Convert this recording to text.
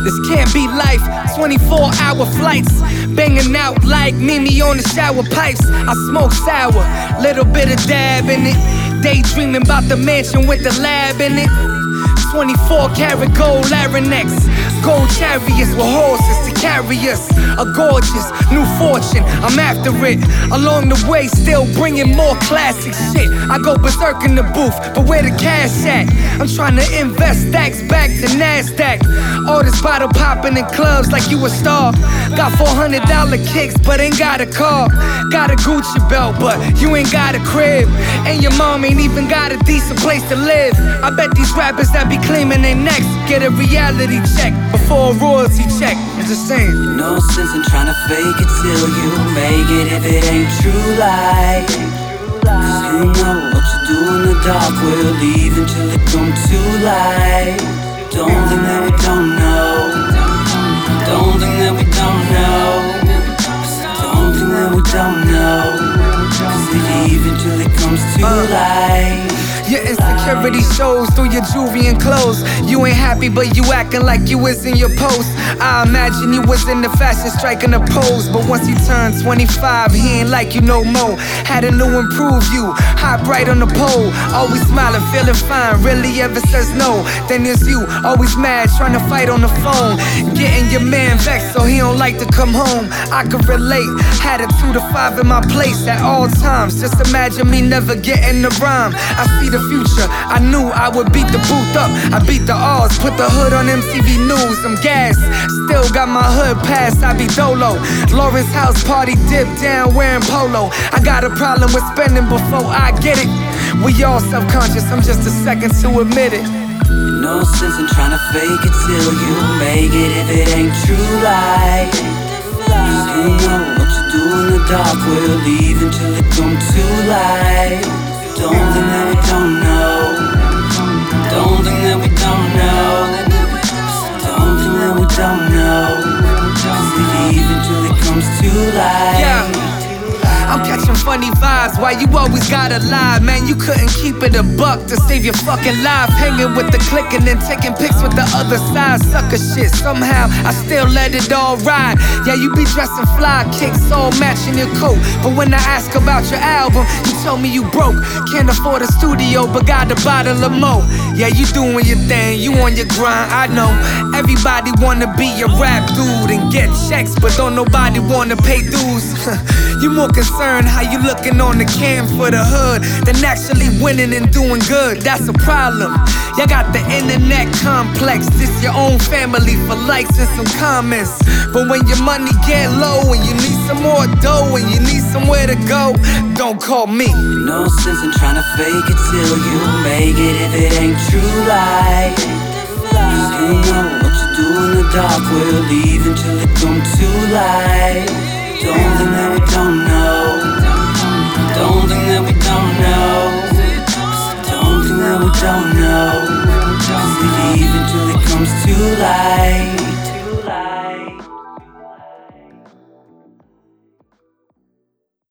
This can't be life, 24-hour flights, banging out like Mimi on the shower pipes. I smoke sour, little bit of dab in it, daydreaming about the mansion with the lab in it. 24-karat gold larynx, gold chariots with horses to carry us. A gorgeous new fortune, I'm after it. Along the way, still bringing more classic shit. I go berserk in the booth, but where the cash at? I'm trying to invest stacks back to NASDAQ. All this bottle popping in clubs like you a star. Got $400 kicks, but ain't got a car. Got a Gucci belt, but you ain't got a crib. And your mom ain't even got a decent place to live. I bet these rappers that be claiming they next get a reality check before a royalty check. I'm just saying. No sense in trying to fake it till you make it if it ain't true life. Cause you know what you do in the dark will leave until it comes to light. Don't think that we don't know. Don't think that we don't know. Don't think that we don't know. Cause we leave until it comes to light. Your insecurity shows through your jewelry and clothes. You ain't happy, but you acting like you was in your post. I imagine you was in the fashion striking a pose. But once you turn 25, he ain't like you no more. Had a new improve you, hot bright on the pole. Always smiling, feeling fine, really ever says no. Then there's you, always mad, trying to fight on the phone. Getting your man vexed so he don't like to come home. I can relate, had a 2 to 5 in my place at all times. Just imagine me never getting the rhyme. I see the future, I knew I would beat the booth up. I beat the odds, put the hood on MTV News. I'm gassed, still got my hood pass, I be dolo. Lawrence House party, dip down wearing polo. I got a problem with spending before I get it. We all self-conscious, I'm just a second to admit it. No sense in trying to fake it till you make it if it ain't true life. Cause you know what you do in the dark will leave until it comes to light. Don't think that we don't know. Don't think that we don't know. Don't think that we don't know. Cause we leave until it comes to light. Yeah. I'm catching funny vibes, why you always gotta lie? Man, you couldn't keep it a buck to save your fucking life. Hanging with the clique and then taking pics with the other side. Sucker shit, somehow I still let it all ride. Yeah, you be dressing fly, kicks all matching your coat. But when I ask about your album, you told me you broke. Can't afford a studio, but got a bottle of Mo. Yeah, you doing your thing, you on your grind, I know. Everybody wanna be a rap dude and get checks, but don't nobody wanna pay dues. You more concerned how you looking on the cam for the hood than actually winning and doing good. That's a problem. Y'all got the internet complex. This your own family for likes and some comments. But when your money get low and you need some more dough and you need somewhere to go, don't call me. No sense in trying to fake it till you make it if it ain't true life. Cause you know what you do in the dark will leave until it comes to light. Don't think that we don't know. Don't think that we don't know. Don't think that we don't know. Cause we leave until it comes to light.